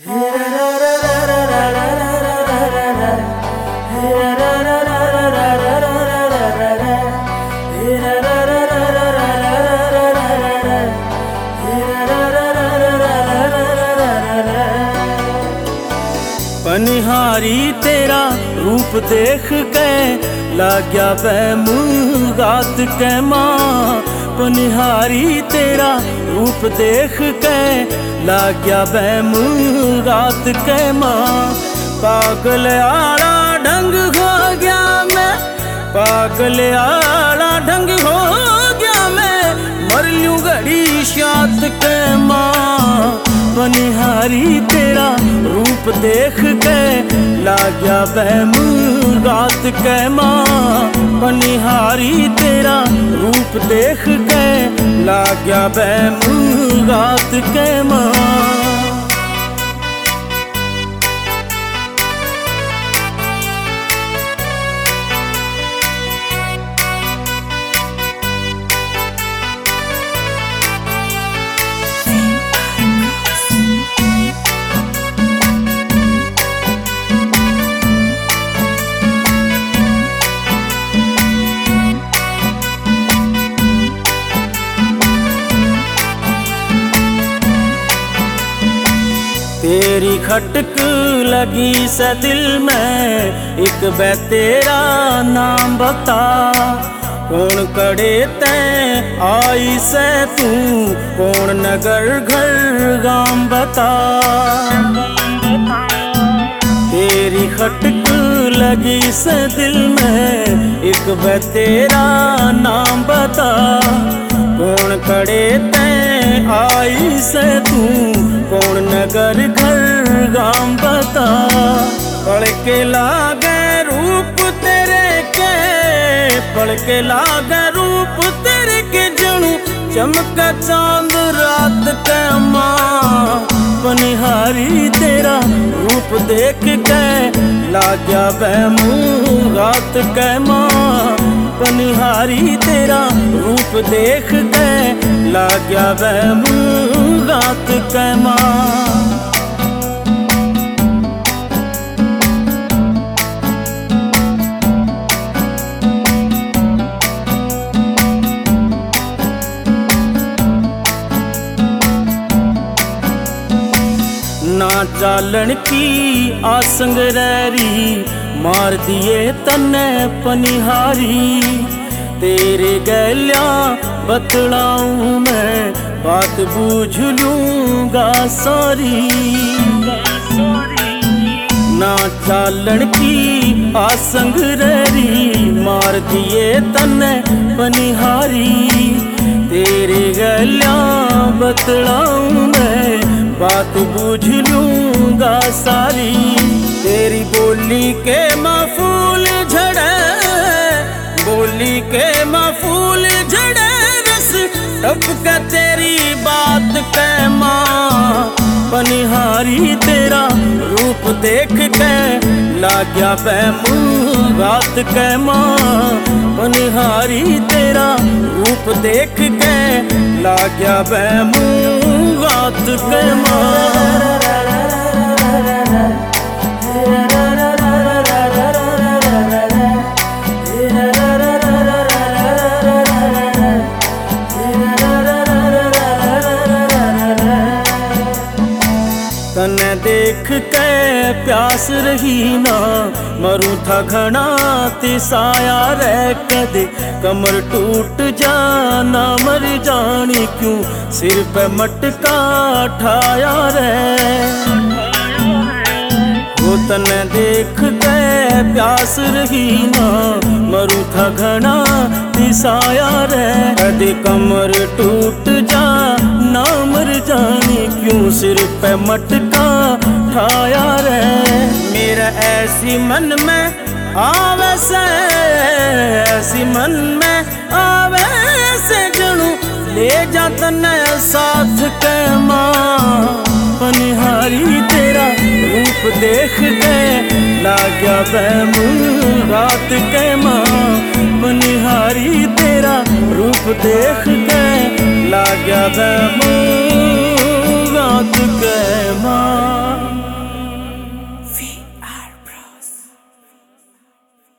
पनिहारी तेरा रूप देख के लाग्या बेमुगात के माँ। पनिहारी तेरा रूप देख के लाग्या बेमुगात के माँ। पागल आला ढंग हो गया मैं, पागल आला ढंग हो गया मैं, मर लूं घड़ी शात के माँ। पनिहारी तेरा रूप देख के लाग्या बेमुगात के माँ। पनिहारी तेरा रूप देख के लाग्या बेमुगात के माँ। तेरी खटक लगी से दिल में, एक बै तेरा नाम बता। कौन कड़े तैं आई से तू, कौन नगर घर गाम बता। तेरी खटक लगी से दिल में, एक बै तेरा नाम बता। कौन कड़े तैं आई से तू, कौन नगर घर गाम बता। पढ़ के लागे रूप तेरे के, पढ़ के लागे रूप तेरे के जनू चमक चांद रात के माँ। पनिहारी तेरा रूप देख के लाग्या बेमुगात के माँ। पनिहारी तेरा रूप देख के लाग्या बेमुगात के माँ। ना चालन की आसंग रैरी, मार दिए तन्ने पनिहारी। तेरे गैल्या बतलाऊं मैं, बात बूझ लूंगा सारी। ना चालन की आसंग रैरी, मार दिए तन्ने पनिहारी। तेरे गैल्या बतलाऊं मैं, बात बूझ लूंगा सारी। तेरी बोली के माफूल झड़े, बोली के माफूल झड़े रस टपका तेरी बात के माँ। पनिहारी तेरा रूप देख के लाग्या बेमुगात के माँ। पनिहारी तेरा रूप देख के लाग्या बेमुगात के माँ। तने देख के प्यास रही ना, मरूं था घना तिसाया रे कदे। कमर टूट जाना मर जानी क्यों, सिर पे मटका ठाया रे। वो तने देख के प्यास रही ना, मरूं था घना तिसाया रे कदे। कमर टूट जा ना मर जानी क्यों, सिर पे मटका ठाया रे। मेरा ऐसी मन में आवे से, ऐसी मन में आवे से जनू ले जा तन्ने साथ के माँ। पनिहारी तेरा रूप देख के लाग्या बेमुगात के माँ। पनिहारी तेरा रूप देख के लाग्या बेमुगात के माँ।